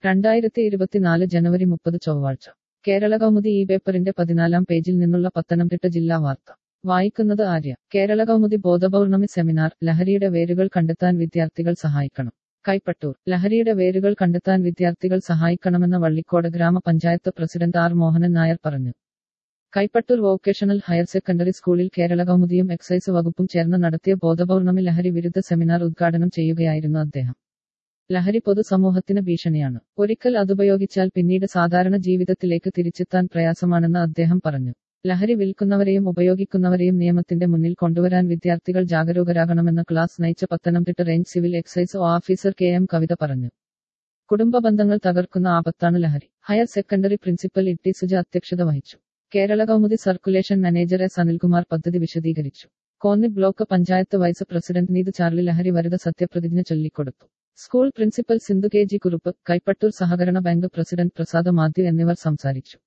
2024 ജനുവരി 30 ചൊവ്വാഴ്ച കേരള കൗമുദി ഈ പേപ്പറിന്റെ 14-ാം പേജിൽ നിന്നുള്ള പത്തനംതിട്ട ജില്ലാ വാർത്ത വായിക്കുന്നത് ആര്യ. കേരള കൗമുദി ബോധപൗർണമി സെമിനാർ ലഹരിയുടെ വേരുകൾ കണ്ടെത്താൻ വിദ്യാർത്ഥികൾ സഹായിക്കണം. കൈപ്പട്ടൂർ. ലഹരിയുടെ വേരുകൾ കണ്ടെത്താൻ വിദ്യാർത്ഥികൾ സഹായിക്കണമെന്ന് വള്ളിക്കോട് ഗ്രാമപഞ്ചായത്ത് പ്രസിഡന്റ് ആർ മോഹനൻ നായർ പറഞ്ഞു. കൈപ്പട്ടൂർ വൊക്കേഷണൽ ഹയർ സെക്കൻഡറി സ്കൂളിൽ കേരള കൗമുദിയും എക്സൈസ് വകുപ്പും ചേർന്ന് നടത്തിയ ബോധപൗർണമി ലഹരി വിരുദ്ധ സെമിനാർ ഉദ്ഘാടനം ചെയ്യുകയായിരുന്നു അദ്ദേഹം. ലഹരി പൊതുസമൂഹത്തിന് ഭീഷണിയാണ്. ഒരിക്കൽ അതുപയോഗിച്ചാൽ പിന്നീട് സാധാരണ ജീവിതത്തിലേക്ക് തിരിച്ചെത്താൻ പ്രയാസമാണെന്ന് അദ്ദേഹം പറഞ്ഞു. ലഹരി വിൽക്കുന്നവരെയും ഉപയോഗിക്കുന്നവരെയും നിയമത്തിന്റെ മുന്നിൽ കൊണ്ടുവരാൻ വിദ്യാർത്ഥികൾ ജാഗരൂകരാകണമെന്ന് ക്ലാസ് നയിച്ച Pathanamthitta range civil excise officer KM Kavitha പറഞ്ഞു. കുടുംബ ബന്ധങ്ങൾ തകർക്കുന്ന ആപത്താണ് ലഹരി. Higher secondary principal Itty Suja അധ്യക്ഷത വഹിച്ചു. Kerala Kaumudi circulation manager S Anilkumar പദ്ധതി വിശദീകരിച്ചു. Konni block panchayat vice president Neethu Charlie ലഹരി വിരുദ്ധ സത്യപ്രതിജ്ഞ ചൊല്ലിക്കൊടുത്തു. School principal Sindhu KG Kurup, Kaipattoor സഹകരണ ബാങ്ക് പ്രസിഡന്റ് പ്രസാദ് മാത്യു എന്നിവർ സംസാരിച്ചു.